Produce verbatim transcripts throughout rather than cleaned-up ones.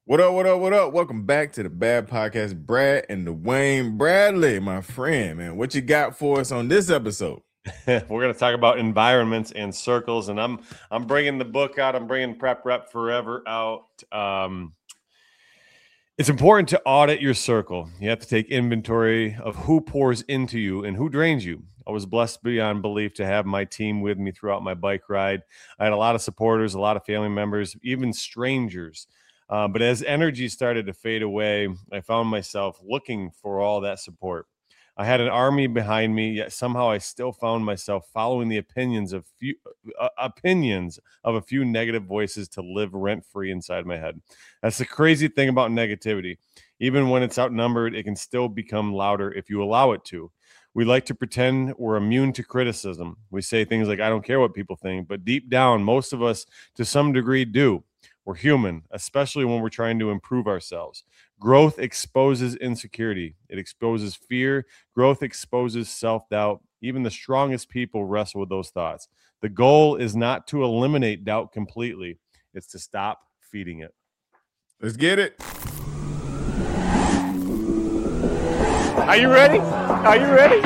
What up, what up, what up? Welcome back to the Bad Podcast. Brad and Dwayne Bradley, my friend, man. What you got for us on this episode? We're going to talk about environments and circles, and I'm I'm bringing the book out. I'm bringing Prep Rep Forever out. Um, it's important to audit your circle. You have to take inventory of who pours into you and who drains you. I was blessed beyond belief to have my team with me throughout my bike ride. I had a lot of supporters, a lot of family members, even strangers. Uh, but as energy started to fade away, I found myself looking for all that support. I had an army behind me, yet somehow I still found myself following the opinions of few uh, opinions of a few negative voices to live rent-free inside my head. That's the crazy thing about negativity. Even when it's outnumbered, it can still become louder if you allow it to. We like to pretend we're immune to criticism. We say things like, I don't care what people think, but deep down, most of us to some degree do. We're human, especially when we're trying to improve ourselves. Growth exposes insecurity. It exposes fear. Growth exposes self-doubt. Even the strongest people wrestle with those thoughts. The goal is not to eliminate doubt completely. It's to stop feeding it. Let's get it. Are you ready? Are you ready?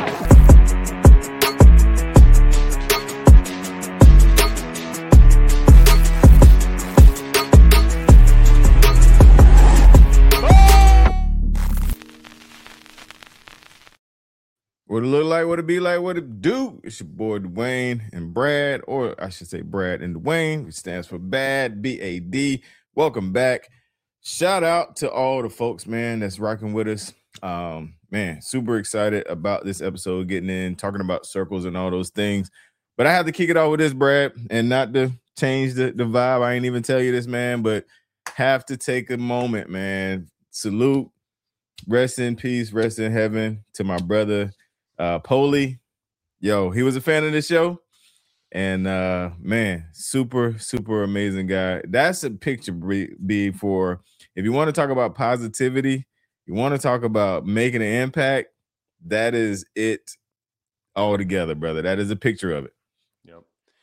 What it look like, what it be like, what it do. It's your boy Dwayne and Brad, or I should say Brad and Dwayne, which stands for BAD, B A D. Welcome back. Shout out to all the folks, man, that's rocking with us. Um, man, super excited about this episode, getting in, talking about circles and all those things. But I have to kick it off with this, Brad, and not to change the, the vibe. I ain't even tell you this, man, but have to take a moment, man. Salute, rest in peace, rest in heaven to my brother, Uh, Polly. Yo, he was a fan of the show, and uh, man, super, super amazing guy. That's a picture be for if you want to talk about positivity, you want to talk about making an impact. That is it all together, brother. That is a picture of it. Yep.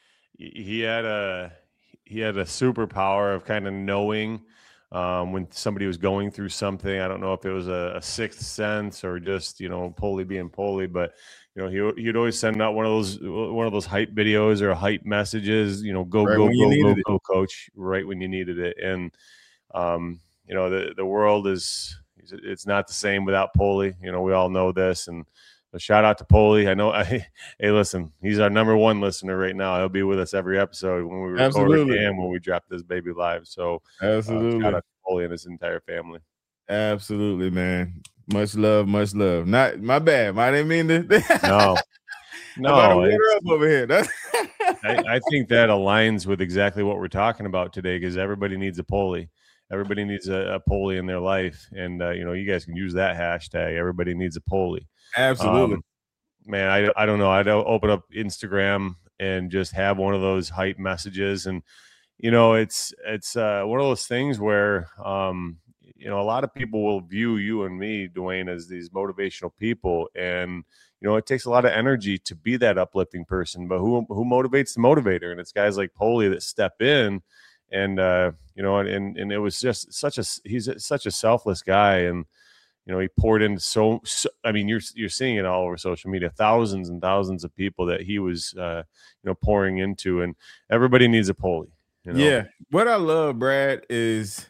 He had a he had a superpower of kind of knowing um, when somebody was going through something. I don't know if it was a, a sixth sense or just, you know, Polly being Polly, but you know, he he'd always send out one of those one of those hype videos or hype messages. You know, go Right go when you go needed go it. go, coach, right when you needed it. And um, you know, the the world is it's not the same without Polly. You know, we all know this. And a shout out to Polly. I know. I, hey, listen, he's our number one listener right now. He'll be with us every episode when we record Absolutely. and when we drop this baby live. So, Absolutely. uh, shout out to Polly and his entire family. Absolutely, man. Much love, much love. Not my bad. I didn't mean to. No, no. I'm about to water up over here. That's I, I think that aligns with exactly what we're talking about today, because everybody needs a Polly. Everybody needs a, a Polly in their life, and uh, you know, you guys can use that hashtag. Everybody needs a Polly. Absolutely. Um, man, I, I don't know. I'd open up Instagram and just have one of those hype messages. And, you know, it's it's uh, one of those things where, um, you know, a lot of people will view you and me, Dwayne, as these motivational people. And, you know, it takes a lot of energy to be that uplifting person. But who who motivates the motivator? And it's guys like Polly that step in. And, uh, you know, and, and it was just such a he's such a selfless guy. And, you know, he poured into so, so. I mean, you're you're seeing it all over social media. Thousands and thousands of people that he was, uh, you know, pouring into, and everybody needs a Polly. You know? Yeah, what I love, Brad, is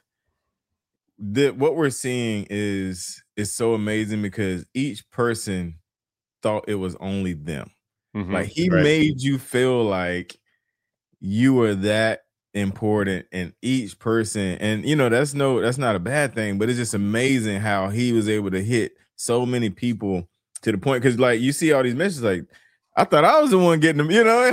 that what we're seeing is is so amazing because each person thought it was only them. Mm-hmm. Like he right. made you feel like you were that important in each person, and you know that's no that's not a bad thing, but it's just amazing how he was able to hit so many people to the point, because like you see all these messages like, I thought I was the one getting them, you know.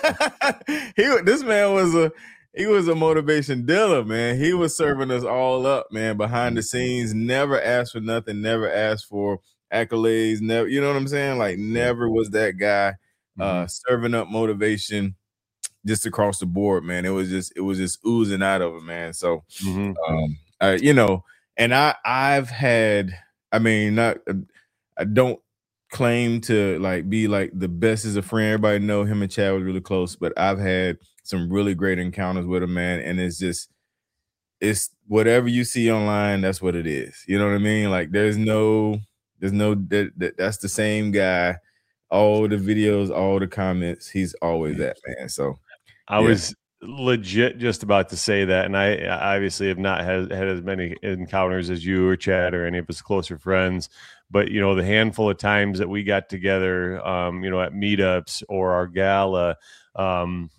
he this man was a he was a motivation dealer, man. He was serving us all up, man, behind the scenes. Never asked for nothing, never asked for accolades, never, you know what I'm saying? Like never was that guy uh serving up motivation just across the board, man. It was just, it was just oozing out of it, man. So, mm-hmm. um, uh, you know, and I, I've had, I mean, not, I don't claim to like be like the best as a friend. Everybody know him and Chad was really close, but I've had some really great encounters with him, man. And it's just, it's whatever you see online, that's what it is. You know what I mean? Like there's no, there's no that, that that's the same guy. All the videos, all the comments, he's always that man. So I yeah. was legit just about to say that, and I, I obviously have not had, had as many encounters as you or Chad or any of his closer friends, but you know, the handful of times that we got together, um, you know, at meetups or our gala, um,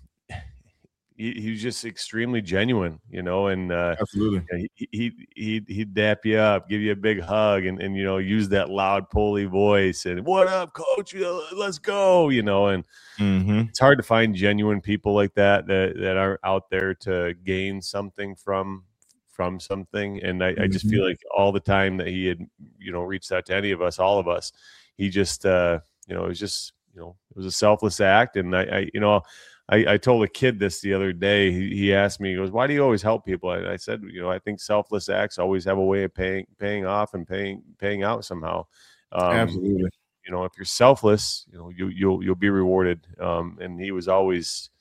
he, he was just extremely genuine, you know, and uh, absolutely, he he he he'd dap you up, give you a big hug, and and you know, use that loud, pulley voice, and what up, coach? Let's go, you know, and mm-hmm. it's hard to find genuine people like that that that are out there to gain something from from something. And I, mm-hmm. I just feel like all the time that he had, you know, reached out to any of us, all of us, he just, uh, you know, it was just, you know, it was a selfless act. And I, I you know, I, I told a kid this the other day. He, he asked me, he goes, "Why do you always help people?" I, I said, you know, I think selfless acts always have a way of paying paying off and paying paying out somehow. Um, Absolutely. You know, if you're selfless, you know, you you'll you'll be rewarded. Um, and he was always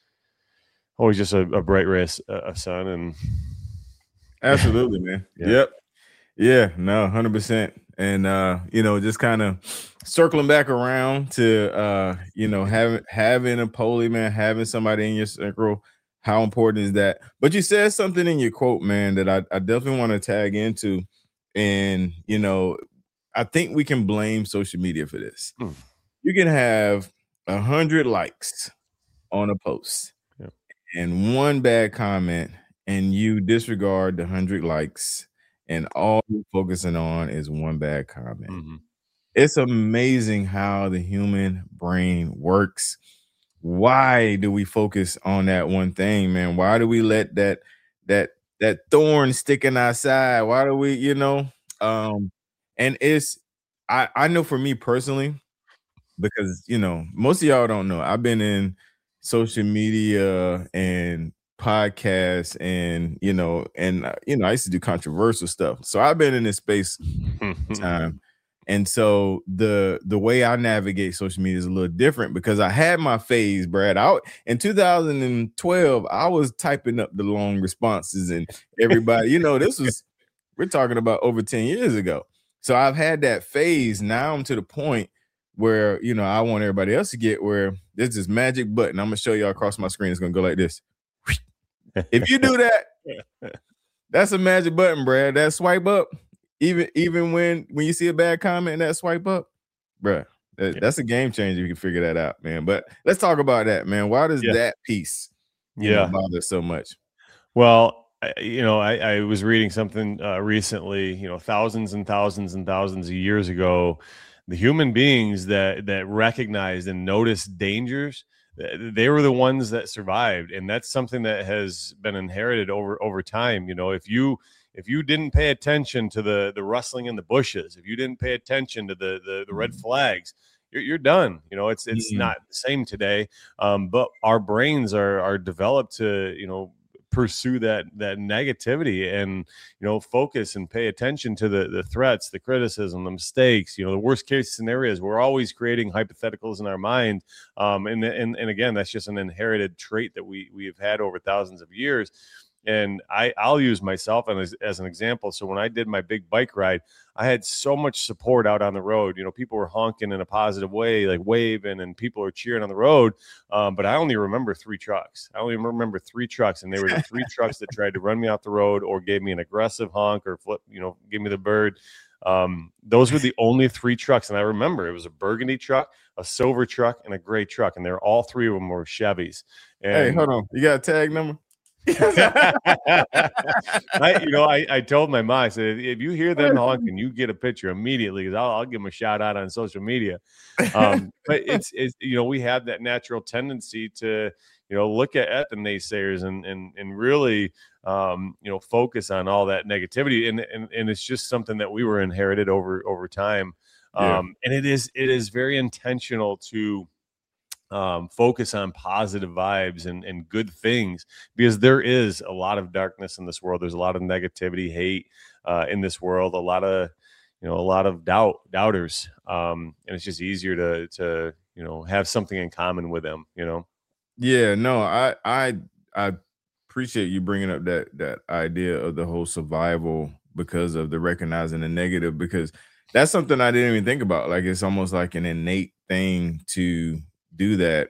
always just a, a bright ray of sun. And absolutely, man. Yeah. Yep. Yeah. No, one hundred percent. And uh, you know, just kind of circling back around to uh, you know, having having a poly man, having somebody in your circle, how important is that? But you said something in your quote, man, that I, I definitely want to tag into. And you know, I think we can blame social media for this. Hmm. You can have a hundred likes on a post yeah. and one bad comment, and you disregard the hundred likes, and all you're focusing on is one bad comment. Mm-hmm. It's amazing how the human brain works. Why do we focus on that one thing, man? Why do we let that that that thorn stick in our side? Why do we, you know? Um, and it's I, I know for me personally, because, you know, most of y'all don't know, I've been in social media and podcasts and, you know, and, uh, you know, I used to do controversial stuff. So I've been in this space time. And so the the way I navigate social media is a little different because I had my phase, Brad. I, in two thousand twelve, I was typing up the long responses and everybody, you know, this was, we're talking about over ten years ago. So I've had that phase. Now I'm to the point where, you know, I want everybody else to get where there's this magic button. I'm going to show y'all across my screen. It's going to go like this. If you do that, that's a magic button, Brad. That swipe up, even even when, when you see a bad comment and that swipe up, bruh, that, yeah. that's a game changer. You can figure that out, man. But let's talk about that, man. Why does yeah. that piece you yeah. know, bother so much? Well, you know, I, I was reading something uh, recently, you know, thousands and thousands and thousands of years ago, the human beings that that recognized and noticed dangers, they were the ones that survived. And that's something that has been inherited over over time. You know, if you if you didn't pay attention to the the rustling in the bushes, if you didn't pay attention to the the, the red flags, you're, you're done. You know, it's it's mm-hmm. not the same today. Um, but our brains are are developed to, you know, pursue that that negativity and, you know, focus and pay attention to the the threats, the criticism, the mistakes, you know, the worst case scenarios. We're always creating hypotheticals in our mind, um and and, and again, that's just an inherited trait that we we have had over thousands of years. And I, I'll use myself as, as an example. So when I did my big bike ride, I had so much support out on the road. You know, people were honking in a positive way, like waving, and people are cheering on the road. Um, but I only remember three trucks. I only remember three trucks, and they were the three trucks that tried to run me off the road or gave me an aggressive honk or flip, you know, give me the bird. Um, those were the only three trucks. And I remember it was a burgundy truck, a silver truck, and a gray truck. And they're all three of them were Chevys. And, hey, hold on. You got a tag number? I, you know, I, I told my mom, I said, if you hear them honking, you get a picture immediately because I'll, I'll give them a shout out on social media. Um, but it's, it's, you know, we have that natural tendency to, you know, look at, at the naysayers and and and really, um, you know, focus on all that negativity, and and and it's just something that we were inherited over over time, yeah. um, and it is it is very intentional to. Um, focus on positive vibes and, and good things, because there is a lot of darkness in this world. There's a lot of negativity, hate uh, in this world, a lot of, you know, a lot of doubt, doubters. Um, and it's just easier to, to, you know, have something in common with them, you know? Yeah, no, I, I, I appreciate you bringing up that that idea of the whole survival because of the recognizing the negative, because that's something I didn't even think about. Like, it's almost like an innate thing to do that,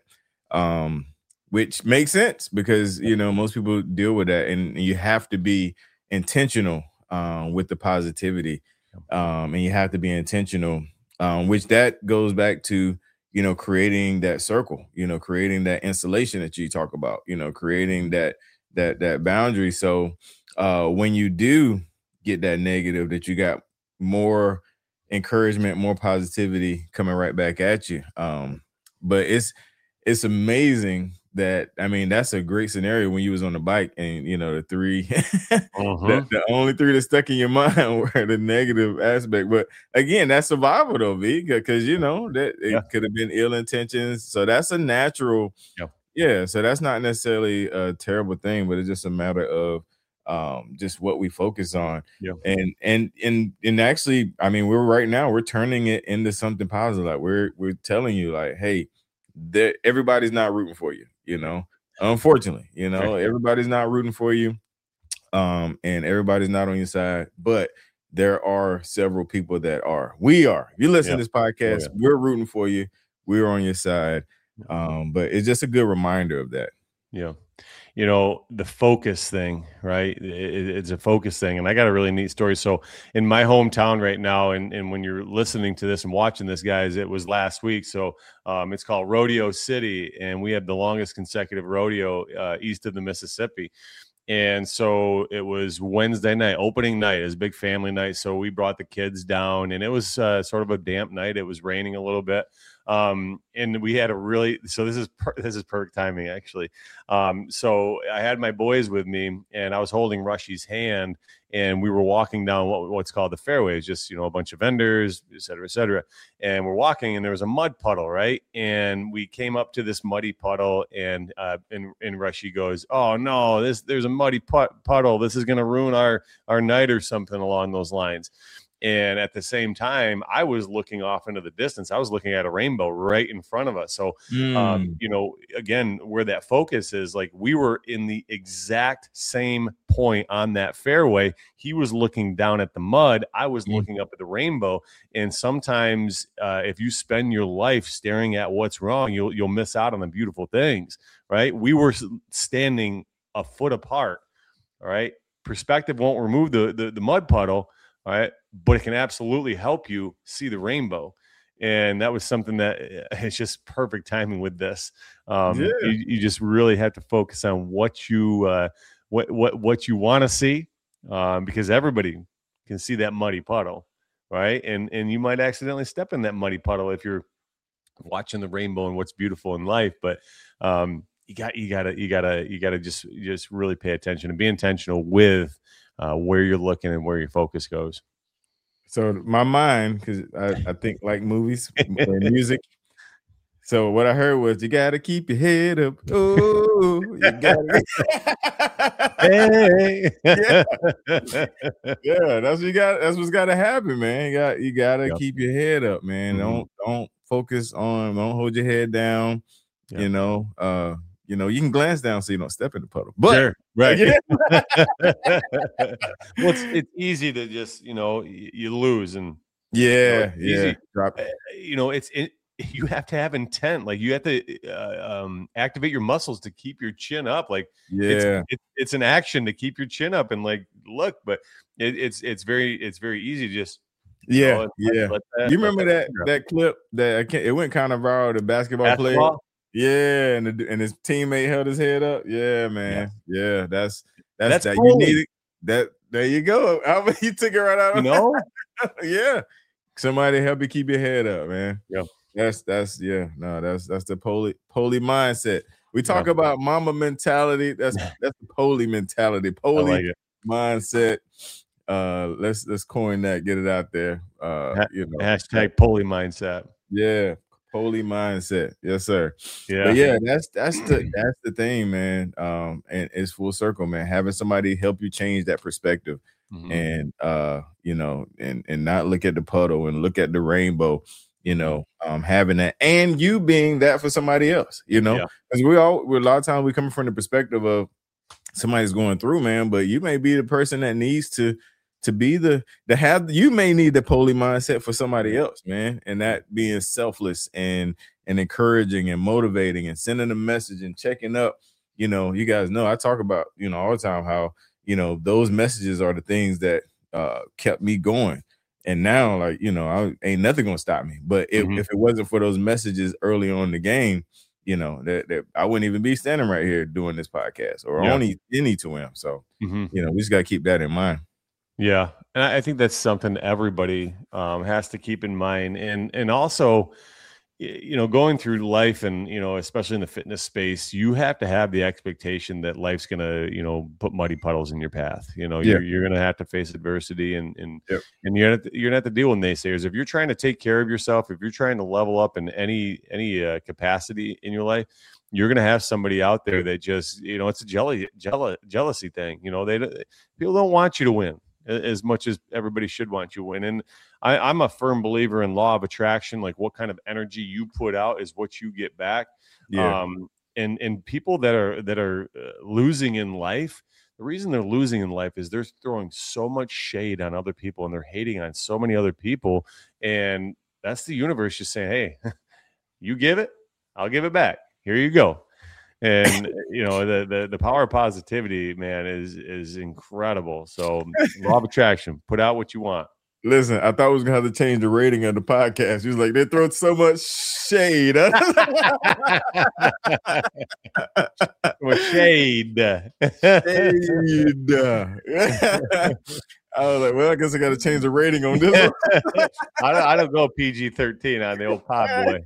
um, which makes sense because, you know, most people deal with that, and you have to be intentional um, with the positivity, um, and you have to be intentional, um, which that goes back to, you know, creating that circle, you know, creating that insulation that you talk about, you know, creating that that that boundary. So uh, when you do get that negative, that you got more encouragement, more positivity coming right back at you. Um, but it's it's amazing that, I mean, that's a great scenario when you was on the bike and, you know, the three, uh-huh. the, the only three that stuck in your mind were the negative aspect. But again, that's survival though, V, because, you know, that it yeah. could have been ill intentions. So that's a natural, yeah. yeah. So that's not necessarily a terrible thing, but it's just a matter of um just what we focus on. Yeah. And and and and actually, I mean, we're right now we're turning it into something positive. Like we're we're telling you, like, hey, that everybody's not rooting for you, you know. Unfortunately, you know, right. everybody's not rooting for you. Um, and everybody's not on your side, but there are several people that are. We are. If you listen yeah. to this podcast, oh, yeah. we're rooting for you. We're on your side. Um, but it's just a good reminder of that. Yeah. You know, the focus thing, right? It, it's a focus thing. And I got a really neat story. So in my hometown right now, and, and when you're listening to this and watching this, guys, it was last week. So um, it's called Rodeo City. And we have the longest consecutive rodeo uh, east of the Mississippi. And so it was Wednesday night, opening night. It was a big family night. So we brought the kids down, and it was uh, sort of a damp night. It was raining a little bit. Um, and we had a really, so this is, per, this is perfect timing actually. Um, so I had my boys with me, and I was holding Rushy's hand, and we were walking down what, what's called the fairways, just, you know, a bunch of vendors, et cetera, et cetera. And we're walking, and there was a mud puddle, right? And we came up to this muddy puddle, and, uh, and, and Rushy goes, oh no, this, there's a muddy put, puddle. This is going to ruin our, our night or something along those lines. And at the same time, I was looking off into the distance. I was looking at a rainbow right in front of us. So, mm. um, you know, again, where that focus is, like, we were in the exact same point on that fairway. He was looking down at the mud. I was mm. looking up at the rainbow. And sometimes uh, if you spend your life staring at what's wrong, you'll, you'll miss out on the beautiful things, right? We were standing a foot apart. All right. Perspective won't remove the, the, the mud puddle. All right. But it can absolutely help you see the rainbow. And that was something that it's just perfect timing with this. Um, yeah. you, you just really have to focus on what you, uh, what, what, what you want to see, um, because everybody can see that muddy puddle. Right. And, and you might accidentally step in that muddy puddle if you're watching the rainbow and what's beautiful in life. But, um, you got, you gotta, you gotta, you gotta just, just really pay attention and be intentional with, Uh, where you're looking and where your focus goes. So my mind, because I, I think like movies or music. So what I heard was, you gotta keep your head up. Oh, you gotta. Hey. yeah. yeah, that's what you got. That's what's got to happen, man. You got you gotta yep. keep your head up, man. Mm-hmm. Don't don't focus on. Don't hold your head down. Yep. You know. Uh, You know, you can glance down so you don't step in the puddle. But sure, right. Yeah. Well, it's, it's easy to just, you know, you, you lose and yeah, you know, yeah. Drop it. You know, it's it, you have to have intent. Like, you have to uh, um, activate your muscles to keep your chin up. Like, yeah, it's, it, it's an action to keep your chin up and like look. But it, it's it's very it's very easy to just. Yeah, know, yeah. Let that, you remember that that, that clip that I can't, it went kind of viral. The basketball, basketball? player. Yeah, and the, and his teammate held his head up. Yeah, man. Yeah, yeah that's that's, that's that cool. You need that. There you go. You took it right out. You know, yeah. Somebody help you keep your head up, man. Yeah, that's that's yeah. No, that's that's the poly poly mindset. We talk yeah. about mama mentality. That's that's the poly mentality. Poly like mindset. Uh, let's let's coin that. Get it out there. Uh, ha- you know, hashtag poly mindset. Yeah. Holy mindset, yes, sir. Yeah, but yeah, that's that's the that's the thing, man. Um, and it's full circle, man. Having somebody help you change that perspective, mm-hmm. and uh, you know, and and not look at the puddle and look at the rainbow. You know, um, having that, and you being that for somebody else. You know, because yeah. we all, we're a lot of times we come from the perspective of, somebody's going through, man, but you may be the person that needs to to be the to have you may need the poly mindset for somebody else, man. And that being selfless and and encouraging and motivating and sending a message and checking up. You know, you guys know I talk about, you know, all the time how, you know, those messages are the things that uh kept me going. And now, like, you know, I ain't nothing gonna stop me. But if, mm-hmm. if it wasn't for those messages early on in the game, you know, that, that I wouldn't even be standing right here doing this podcast or yeah. only any to him. So, mm-hmm. you know, we just got to keep that in mind. Yeah. And I think that's something everybody um, has to keep in mind. And, and also, you know, going through life and, you know, especially in the fitness space, you have to have the expectation that life's going to, you know, put muddy puddles in your path. You know, yeah. you're, you're going to have to face adversity and, and, yep. and you're going to, you're going to have to deal with naysayers. If you're trying to take care of yourself, if you're trying to level up in any, any uh, capacity in your life, you're going to have somebody out there that just, you know, it's a jealousy, jealous, jealousy thing. You know, they, people don't want you to win as much as everybody should want you to win. And I, I'm a firm believer in law of attraction. Like what kind of energy you put out is what you get back. Yeah. Um, and, and people that are, that are uh, losing in life, the reason they're losing in life is they're throwing so much shade on other people and they're hating on so many other people. And that's the universe just saying, hey, you give it, I'll give it back. Here you go. And you know, the, the the power of positivity, man, is is incredible. So law of attraction, put out what you want. Listen, I thought we was gonna have to change the rating of the podcast. He was like, they throw so much shade. With shade. Shade. I was like, well, I guess I got to change the rating on this one. I, don't, I don't go P G thirteen on the old pod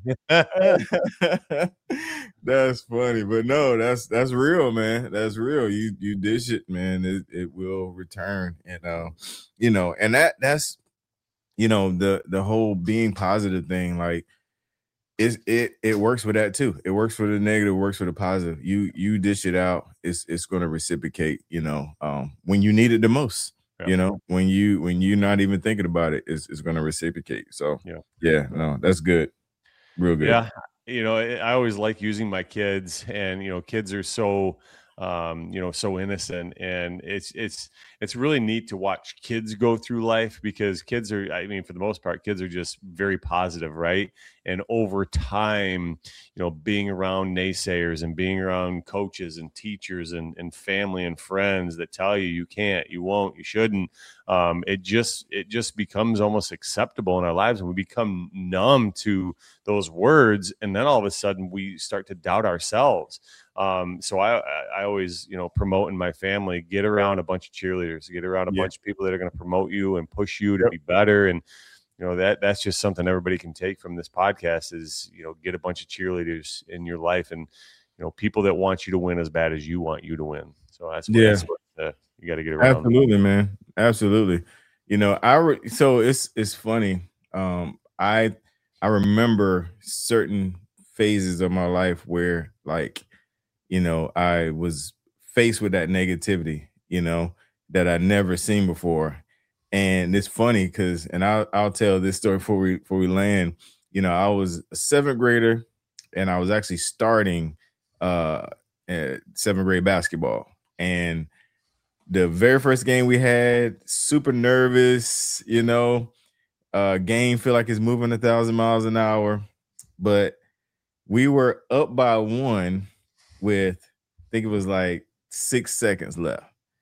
boy. That's funny, but no, that's that's real, man. That's real. You you dish it, man. It it will return, and uh, you know, and that that's you know the the whole being positive thing, like. It's, it it works with that too. It works for the negative, works for the positive. You you dish it out, it's it's going to reciprocate. You know, um, when you need it the most. Yeah. You know, when you when you're not even thinking about it, it's, it's going to reciprocate. So yeah, yeah, no, that's good, real good. Yeah, you know, I always like using my kids, and you know, kids are so. Um, you know, so innocent, and it's it's it's really neat to watch kids go through life because kids are, I mean, for the most part, kids are just very positive, right? And over time, you know, being around naysayers and being around coaches and teachers and, and family and friends that tell you you can't, you won't, you shouldn't, um, it just it just becomes almost acceptable in our lives, and we become numb to those words, and then all of a sudden we start to doubt ourselves. Um, so I, I always, you know, promote in my family, get around a bunch of cheerleaders, get around a yeah. bunch of people that are going to promote you and push you to yep. be better. And, you know, that that's just something everybody can take from this podcast is, you know, get a bunch of cheerleaders in your life and, you know, people that want you to win as bad as you want you to win. So that's what, yeah. that's what uh, you got to get around. Absolutely, man. Absolutely. You know, I, re- so it's, it's funny. Um, I, I remember certain phases of my life where like, you know, I was faced with that negativity, you know, that I never seen before. And it's funny because, and I'll, I'll tell this story before we, before we land, you know, I was a seventh grader and I was actually starting uh, at seventh grade basketball. And the very first game we had, super nervous, you know, uh, game feel like it's moving a thousand miles an hour, but we were up by one with, I think it was like six seconds left.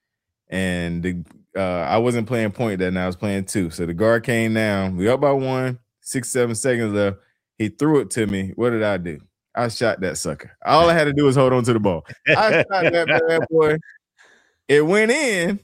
And the uh, I wasn't playing point that night, I was playing two. So the guard came down, we up by one, six, seven seconds left. He threw it to me. What did I do? I shot that sucker. All I had to do was hold on to the ball. I shot that bad boy. It went in.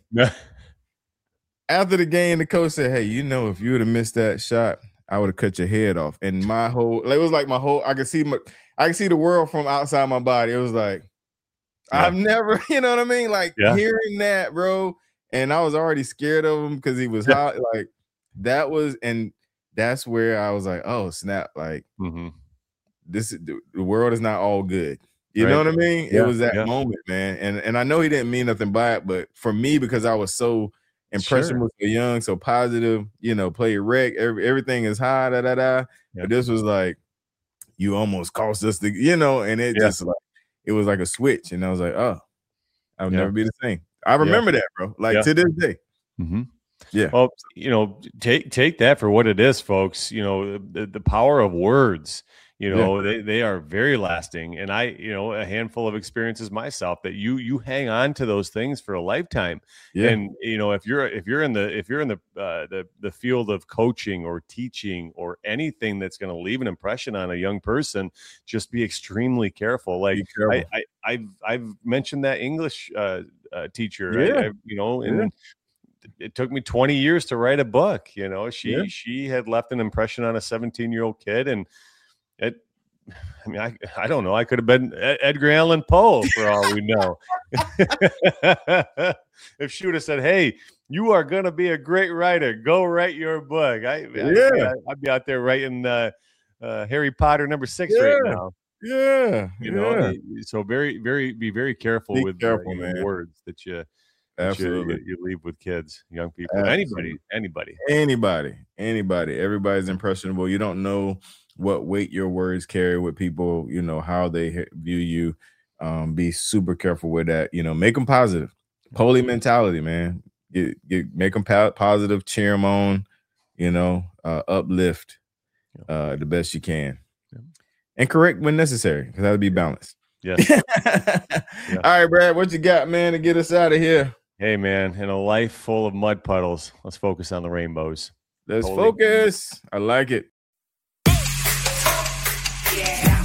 After the game, the coach said, hey, you know, if you would have missed that shot, I would have cut your head off. And my whole, it was like my whole, I could see my, I could see the world from outside my body. It was like, yeah. I've never, you know what I mean? Like yeah. hearing that, bro. And I was already scared of him because he was hot. Like that was, and that's where I was like, oh, snap. Like mm-hmm. this, the world is not all good. You right. know what I mean? Yeah. It was that yeah. moment, man. And and I know he didn't mean nothing by it, but for me, because I was so impressionable, sure. so young, so positive, you know, play rec, every, everything is high, da da da. Yeah. But this was like, you almost cost us the, you know, and it yeah. just like, it was like a switch. And I was like, oh, I'll yeah. never be the same. I remember yeah. that, bro. Like yeah. to this day. Mm-hmm. Yeah. Well, you know, take take that for what it is, folks. You know, the, the power of words. You know, yeah. they, they are very lasting. And I, you know, a handful of experiences myself that you you hang on to those things for a lifetime. Yeah. And, you know, if you're if you're in the if you're in the uh, the the field of coaching or teaching or anything that's going to leave an impression on a young person, just be extremely careful. Like careful. I, I I've I've mentioned that English uh, uh, teacher, yeah. I, I, you know, and yeah. it took me twenty years to write a book. You know, she yeah. she had left an impression on a seventeen year old kid, and it, I mean, I, I don't know. I could have been Edgar Allan Poe for all we know. If she would have said, "Hey, you are going to be a great writer. Go write your book." I, yeah. I, I'd be out there writing uh, uh, Harry Potter number six yeah. right now. Yeah. You know, yeah. so very, very, be very careful be with careful, uh, man. words that you, Absolutely. that you, you leave with kids, young people, Absolutely. anybody, anybody, anybody, anybody. Everybody's impressionable. You don't know what weight your words carry with people, you know, how they view you. Um, be super careful with that. You know, make them positive. Holy mentality, man. Get, get, make them po- positive, cheer them on, you know, uh, uplift uh, the best you can. Yeah. And correct when necessary, because that'll be balanced. Yes. yeah. All right, Brad, what you got, man, to get us out of here? Hey, man, in a life full of mud puddles, let's focus on the rainbows. Let's Holy focus. I like it. Yeah.